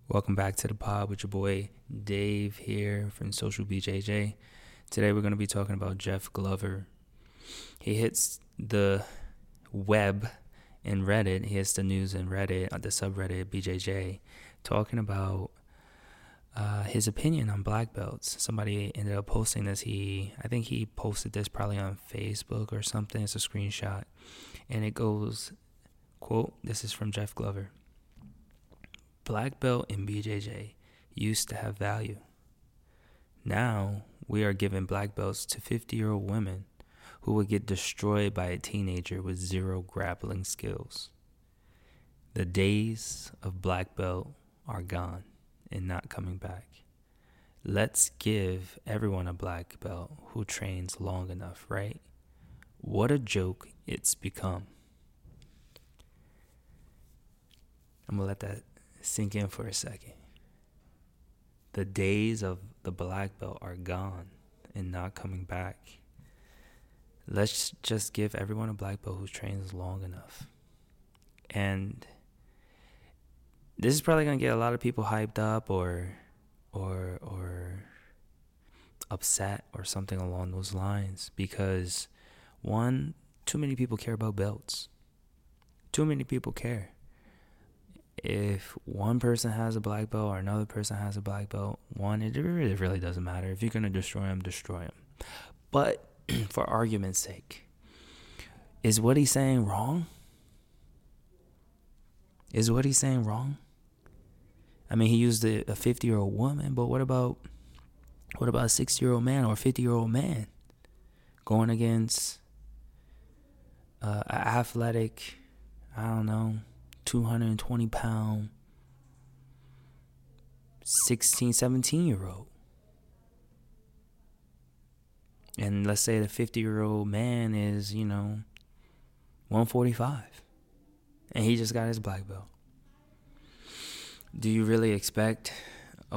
Welcome back to the pod with your boy Dave here from Social BJJ. Today we're going to be talking about Jeff Glover. He hits the web in Reddit. He hits the news in Reddit, the subreddit BJJ, talking about his opinion on black belts. Somebody ended up posting this. I think he posted this probably on Facebook or something. It's a screenshot. And it goes, quote, this is from Jeff Glover. Black belt in BJJ used to have value. Now we are giving black belts to 50-year-old women who would get destroyed by a teenager with zero grappling skills. The days of black belt are gone and not coming back. Let's give everyone a black belt who trains long enough, right? What a joke it's become. I'm going to let that sink in for a second. The days of the black belt are gone and not coming back. Let's just give everyone a black belt who trains long enough. And this is probably going to get a lot of people hyped up or upset or something along those lines because, one, too many people care about belts. Too many people care. If one person has a black belt or another person has a black belt, it really doesn't matter. If you're going to destroy them, destroy them. But for argument's sake, is what he's saying wrong? Is what he's saying wrong? I mean, he used a 50-year-old woman, but what about a 60-year-old man or a 50-year-old man going against an athletic, 220-pound 16, 17-year-old. And let's say the 50-year-old man is, 145. And he just got his black belt. Do you really expect a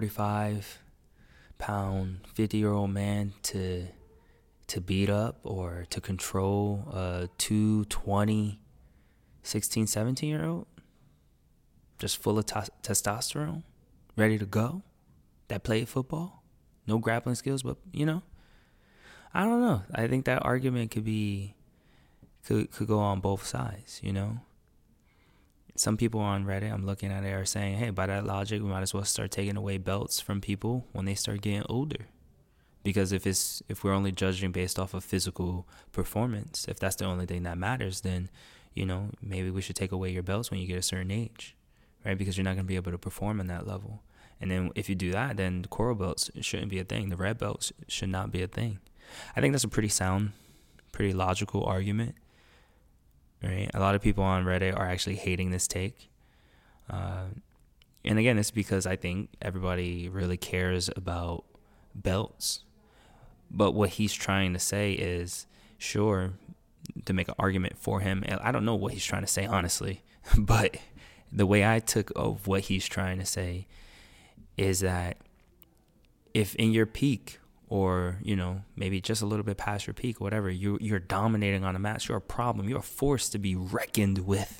145-pound 50-year-old man to beat up or to control a 220 16, 17-year-old, just full of testosterone, ready to go, that played football, no grappling skills, but, I don't know. I think that argument could go on both sides, Some people on Reddit, I'm looking at it, are saying, hey, by that logic, we might as well start taking away belts from people when they start getting older. Because if we're only judging based off of physical performance, if that's the only thing that matters, then maybe we should take away your belts when you get a certain age, right? Because you're not going to be able to perform on that level. And then if you do that, then the coral belts shouldn't be a thing. The red belts should not be a thing. I think that's a pretty sound, pretty logical argument, right? A lot of people on Reddit are actually hating this take. And again, it's because I think everybody really cares about belts. But what he's trying to say is, sure, to make an argument for him. And I don't know what he's trying to say, honestly, but the way I took of what he's trying to say is that if in your peak or, maybe just a little bit past your peak, whatever, you're dominating on a match, you're a problem, you're a force to be reckoned with.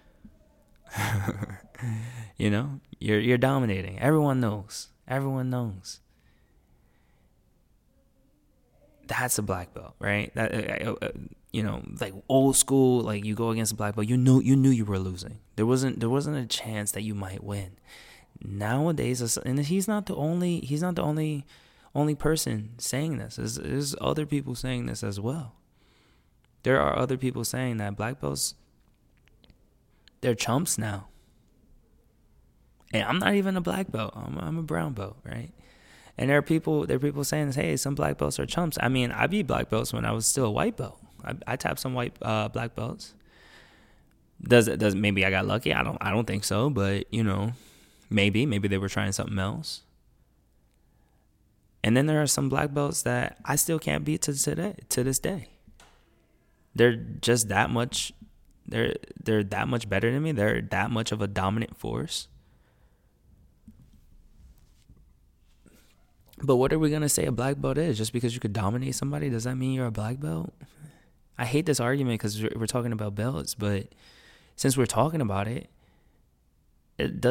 You're dominating. Everyone knows. That's a black belt, right? That like old school, like you go against a black belt, you knew you were losing. There wasn't a chance that you might win. Nowadays, and he's not the only person saying this. There's other people saying this as well. There are other people saying that black belts, they're chumps now. And I'm not even a black belt. I'm a brown belt, right? And there are people saying, hey, some black belts are chumps. I mean, I beat black belts when I was still a white belt. I tapped some white black belts. Does maybe I got lucky? I don't think so, but maybe they were trying something else. And then there are some black belts that I still can't beat to this day. They're just that much. They're that much better than me. They're that much of a dominant force. But what are we going to say a black belt is? Just because you could dominate somebody, does that mean you're a black belt? I hate this argument because we're talking about belts, but since we're talking about it, it does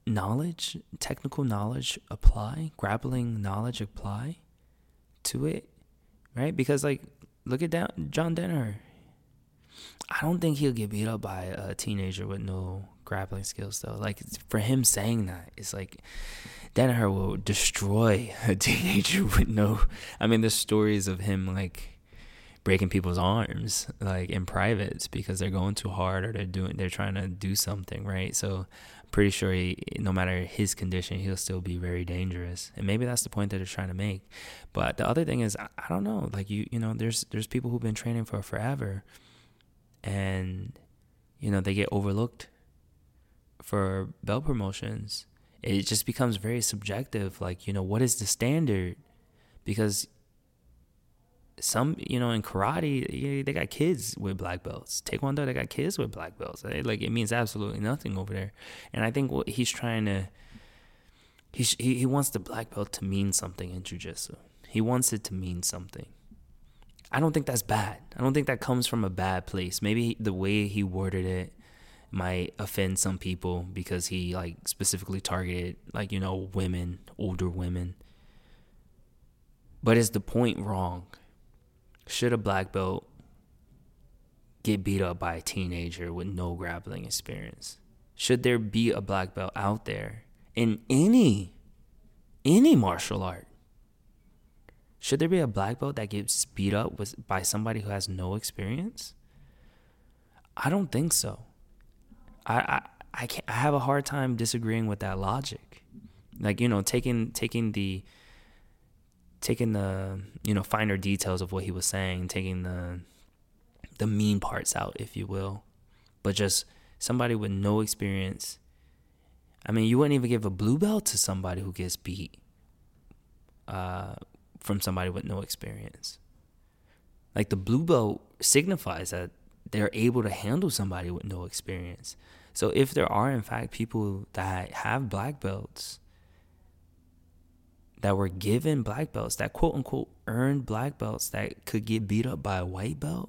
knowledge, technical knowledge apply, grappling knowledge apply to it, right? Because like, look at John Danaher. I don't think he'll get beat up by a teenager with no grappling skills, though. Like, for him saying that, it's like Danaher will destroy a teenager with no. I mean, there's stories of him like breaking people's arms like in privates because they're going too hard or they're trying to do something, right? So I'm pretty sure no matter his condition, he'll still be very dangerous. And maybe that's the point that they're trying to make. But the other thing is, I don't know, like you know, there's people who've been training for forever, and you know, they get overlooked for belt promotions. It just becomes very subjective. Like, you know, what is the standard? Because some, you know, in karate, they got kids with black belts. Taekwondo, they got kids with black belts. Like, it means absolutely nothing over there. And I think what he's trying to, he wants the black belt to mean something in jiu-jitsu. He wants it to mean something. I don't think that's bad. I don't think that comes from a bad place. Maybe the way he worded it might offend some people because he like specifically targeted, like, you know, women, older women. But is the point wrong? Should a black belt get beat up by a teenager with no grappling experience? Should there be a black belt out there in any martial art? Should there be a black belt that gets beat up by somebody who has no experience? I don't think so. I have a hard time disagreeing with that logic. Like, you know, taking the you know, finer details of what he was saying, taking the mean parts out, if you will, but just somebody with no experience. I mean, you wouldn't even give a blue belt to somebody who gets beat from somebody with no experience. Like, the blue belt signifies that they're able to handle somebody with no experience. So if there are, in fact, people that have black belts that were given black belts, that quote unquote earned black belts, that could get beat up by a white belt,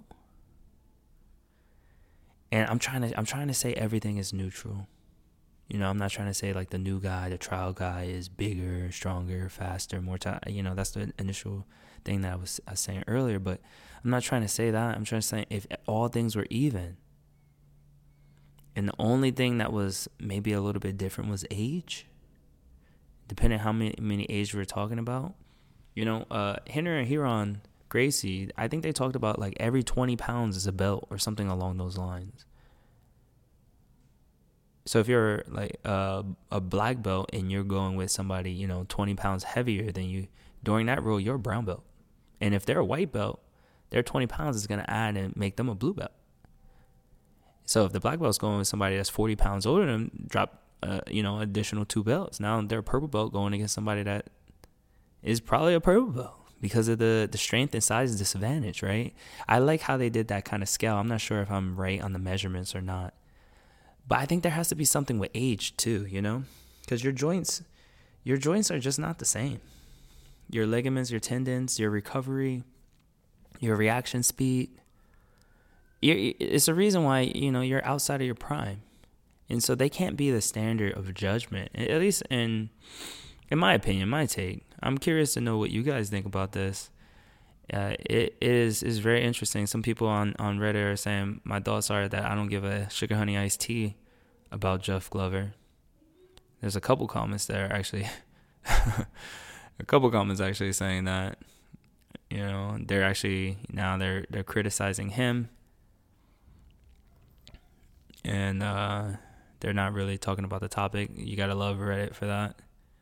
and I'm trying to say everything is neutral. You know, I'm not trying to say like the new guy, the trial guy is bigger, stronger, faster, more time. You know, that's the initial thing that I was saying earlier. But I'm not trying to say that. I'm trying to say if all things were even, and the only thing that was maybe a little bit different was age, depending on how many age we're talking about. You know, Rener and Ryron Gracie, I think they talked about like every 20 pounds is a belt or something along those lines. So if you're like a black belt and you're going with somebody, you know, 20 pounds heavier than you, during that rule, you're a brown belt. And if they're a white belt, their 20 pounds is going to add and make them a blue belt. So if the black belt's going with somebody that's 40 pounds older than them, drop, you know, additional 2 belts. Now they're a purple belt going against somebody that is probably a purple belt because of the strength and size disadvantage, right? I like how they did that kind of scale. I'm not sure if I'm right on the measurements or not. But I think there has to be something with age too, you know? Because your joints are just not the same. Your ligaments, your tendons, your recovery, your reaction speed. It's a reason why, you know, you're outside of your prime. And so they can't be the standard of judgment, at least in my opinion, my take. I'm curious to know what you guys think about this. It is very interesting. Some people on Reddit are saying my thoughts are that I don't give a sugar honey iced tea about Jeff Glover. There's a couple comments there actually. A couple comments actually saying that, you know, they're actually now they're criticizing him, and they're not really talking about the topic. You gotta love Reddit for that.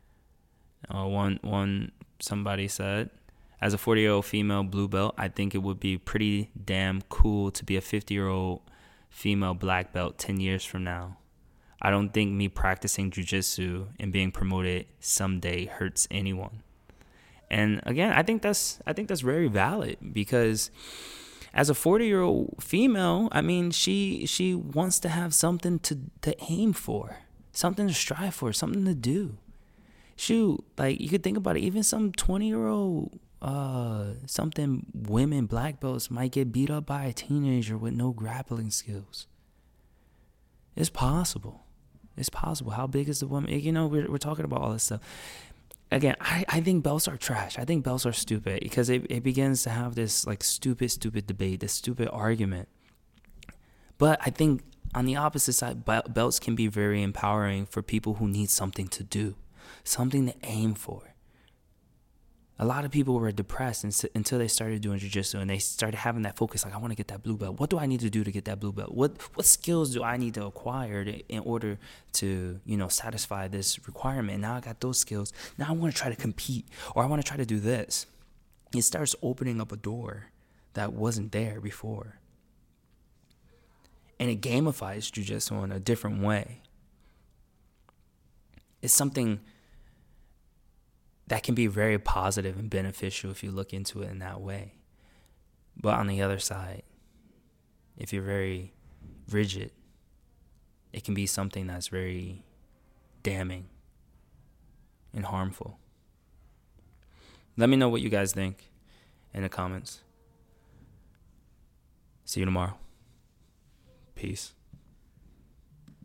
Somebody said, as a 40-year-old female blue belt, I think it would be pretty damn cool to be a 50-year-old female black belt 10 years from now. I don't think me practicing jiu-jitsu and being promoted someday hurts anyone. And again, I think that's very valid, because as a 40-year-old female, I mean, she wants to have something to aim for, something to strive for, something to do. Shoot, like you could think about it, even some 20-year-old something women black belts might get beat up by a teenager with no grappling skills. It's possible. It's possible. How big is the woman? You know, we're talking about all this stuff. Again, I think belts are trash. I think belts are stupid because it begins to have this like stupid debate, this stupid argument. But I think on the opposite side, belts can be very empowering for people who need something to do, something to aim for. A lot of people were depressed until they started doing jiu-jitsu and they started having that focus, like, I want to get that blue belt. What do I need to do to get that blue belt? What skills do I need to acquire in order to, satisfy this requirement? Now I got those skills. Now I want to try to compete, or I want to try to do this. It starts opening up a door that wasn't there before. And it gamifies jiu-jitsu in a different way. It's something that can be very positive and beneficial if you look into it in that way. But on the other side, if you're very rigid, it can be something that's very damning and harmful. Let me know what you guys think in the comments. See you tomorrow. Peace.